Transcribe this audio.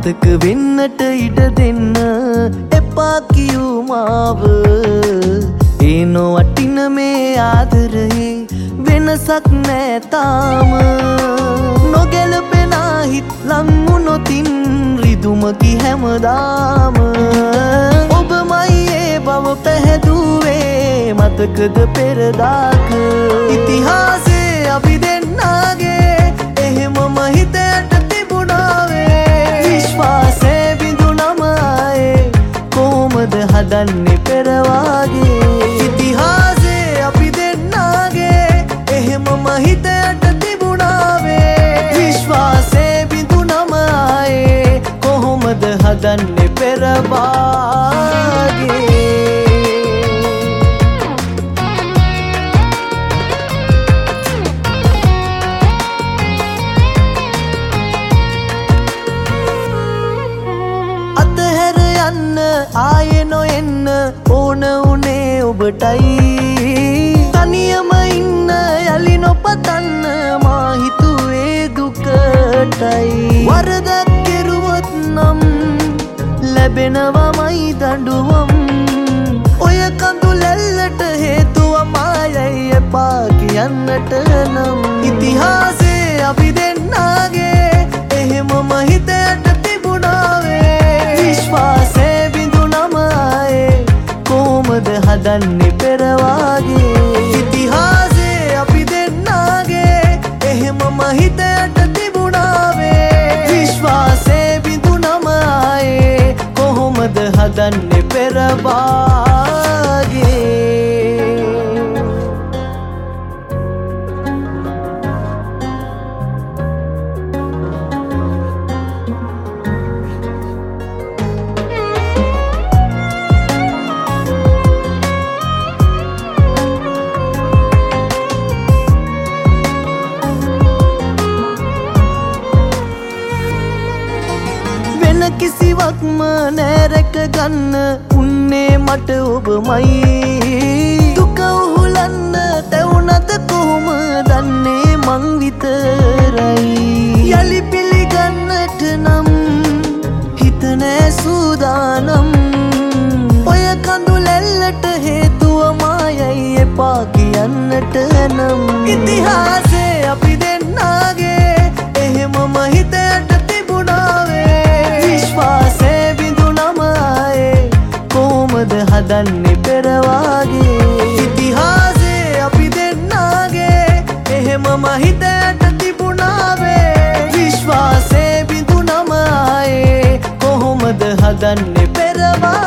අමතක වෙන්නට ඉඩ දෙන්න එපා කියූ මාව ඒ නොවටින මේ ආදරේ වෙනසක් නෑ තාම නොගැලපෙනා හිත් ලං වුණොතින් රිදුමකි හැමදාම ඔබමයි ඒ බව පැහැදුවේ මතකද පෙරදාක ඉතිහාසේ අපි දෙන්නාගේ එහෙමම හිතයට තිබුණාවේ විශ්වාසේ බිඳුනම ආයේ කොහොමද හදන්නේ පෙරවාගේ ඉතිහාසේ අපි දෙන්නාගේ එහෙමම හිතයට තිබුණාවේ විශ්වාසේ බිඳුනම ආයේ කොහොමද හදන්නේ පෙරවාගේ ආයේ නොඑන්න ඕන උනේ ඔබටයි තනියම ඉන්න යලි නොපතන්න මා හිතුවේ දුකටයි වරදක් කෙරුවොත් නම් ලැබෙනවමයි දඬුවම් ඔය කඳුලැල්ලට හේතුව මායයි එපා කියන්නට නම් ඉතිහාසේ අපි දෙන්නාගේ එහෙමම හිතයට තිබුණාවේ විශ්වාසේ හදන්නේ පෙරවාගේ ඉතිහාසේ අපි දෙන්නාගේ එහෙමම හිතයට තිබුණාවේ විශ්වාසේ බිඳුනම ආයේ කොහොමද හදන්නේ පෙරවාගේ කිසිවක්ම නෑරැක ගන්න උන්නේ මට ඔබමයි දුක උහුලන්න තැවුනත කොහොම දන්නේ මං විතරයි යලි පිළිගන්නට නම් හිත නෑ සූදානම් ඔය කඳුලැල්ලට හේතුව මායයි එපා කියන්නට නම් ඉතිහාසේ අපි දෙන්නාගේ එහෙමම හිතයට විශ්වාසේ බිඳුනම ආයේ කොහොමද හදන්නේ පෙරවාගේ ඉතිහාසේ අපි දෙන්නාගේ එහෙමම හිතයට තිබුණාවේ විශ්වාසේ බිඳුනම ආයේ කොහොමද හදන්නේ පෙරවාගේ